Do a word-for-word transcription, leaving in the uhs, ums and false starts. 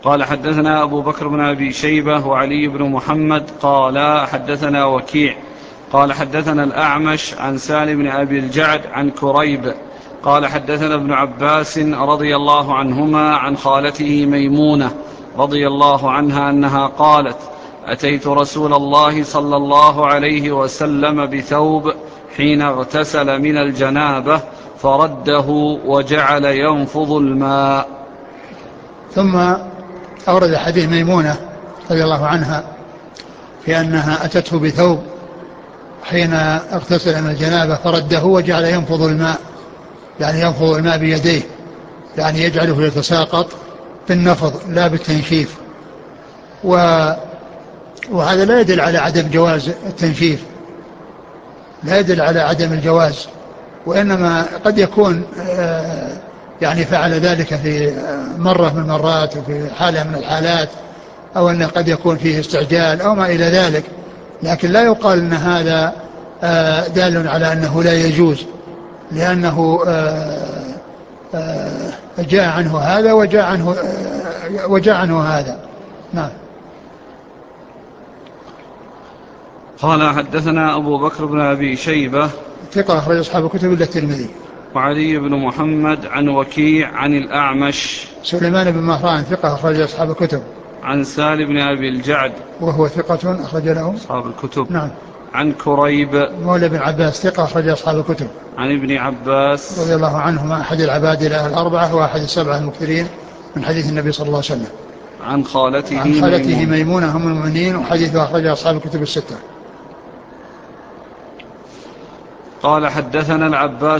قال حدثنا أبو بكر بن أبي شيبة وعلي بن محمد قال حدثنا وكيع قال حدثنا الأعمش عن سالم بن أبي الجعد عن كريب قال حدثنا ابن عباس رضي الله عنهما عن خالته ميمونة رضي الله عنها أنها قالت: أتيت رسول الله صلى الله عليه وسلم بثوب حين اغتسل من الجنابة فرده وجعل ينفض الماء. ثم أورد حديث ميمونة رضي الله عنها في أنها أتته بثوب حين اغتسل من الجنابة فرده وجعل ينفض الماء، يعني ينفض الماء بيديه، يعني يجعله يتساقط بالنفض لا بالتنشيف. وهذا لا يدل على عدم جواز التنشيف، لا يدل على عدم الجواز، وإنما قد يكون يعني فعل ذلك في مرة من المرات وفي حالة من الحالات، أو أنه قد يكون فيه استعجال أو ما إلى ذلك، لكن لا يقال أن هذا دال على أنه لا يجوز، لأنه جاء عنه هذا وجاء عنه, وجاء عنه هذا. نعم. قال حدثنا أبو بكر بن أبي شيبة ثقة أخرج أصحاب الكتب إلا الترمذي. وعلي بن محمد عن وكيع عن الأعمش سليمان بن مهران ثقة أخرج أصحاب الكتب. عن سالم بن أبي الجعد وهو ثقة أخرج له أصحاب الكتب. نعم. عن كريب مولى بن عباس ثقة أخرج أصحاب الكتب. عن ابن عباس رضي الله عنهما أحد العبادلة الأربعة وأحد السبعة المكثرين من حديث النبي صلى الله عليه وسلم. عن خالته, عن خالته ميمونة, ميمونة أم المؤمنين، وحديثه أخرج أصحاب الكتب الستة. قال حدثنا العباس